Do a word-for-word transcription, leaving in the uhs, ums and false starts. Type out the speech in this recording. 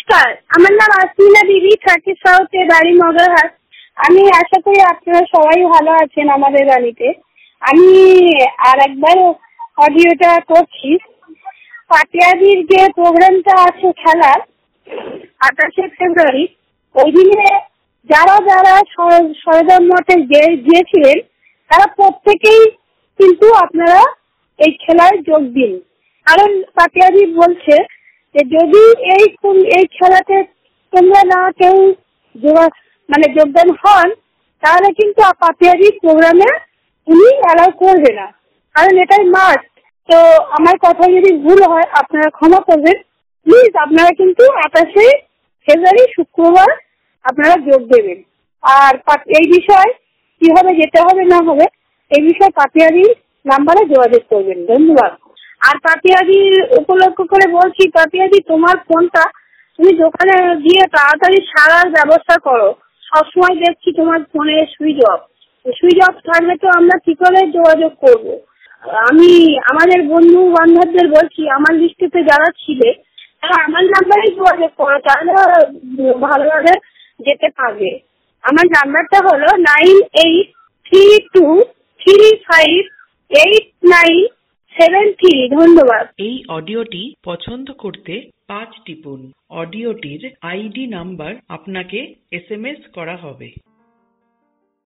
নমস্কার, আমার নাম আসমিনা বিবি, থাকি সাউথে, বাড়ি মগরহাট। আমি আশা করি আপনারা সবাই ভালো আছেন আমাদের বাড়িতে। আমি আর একবার অডিওটা করছি। পাটিয়াদির যে প্রোগ্রামটা আছে খেলার আঠাশে ফেব্রুয়ারি, ওই দিনে যারা যারা সরদার মঠে গিয়েছিলেন তারা প্রত্যেকেই কিন্তু আপনারা এই খেলায় যোগ দিন। কারণ পাটিয়াদি বলছে যে যদি এই এই খেলাতে তোমরা না কেউ মানে যোগদান হন তাহলে কিন্তু পাটিয়াদি প্রোগ্রামে উনি অ্যালাউ করবে না, কারণ এটাই মাস্ট। তো আমার কথা যদি ভুল হয় আপনারা ক্ষমা করবেন। প্লিজ আপনারা কিন্তু আঠাশে ফেব্রুয়ারি শুক্রবার আপনারা যোগ দেবেন। আর এই বিষয় কিভাবে যেতে হবে না হবে এই বিষয়ে পাটিয়াদির নাম্বারে যোগাযোগ করবেন। ধন্যবাদ। আর পাটিয়াদির উপলক্ষ করে বলছি, পাটিয়াদি তোমার ফোনটা তুমি দোকানে গিয়ে তাড়াতাড়ি সারার ব্যবস্থা করো। সবসময় দেখছি তোমার ফোনে সুইচ অফ। সুইচ অফ থাকলে তো আমরা কি করে যোগাযোগ করব? আমি আমাদের বন্ধু বান্ধবদের বলছি, আমার লিস্টেতে যারা ছিলে তারা আমার নাম্বারেই যোগাযোগ করো, তাহলে ভালোভাবে যেতে পারবে। আমার নাম্বারটা হলো nine eight three two three five eight nine seven three. ধন্যবাদ। এই অডিওটি পছন্দ করতে পাঁচ টিপুন। অডিওটির আইডি নাম্বার আপনাকে এস এম এস করা হবে।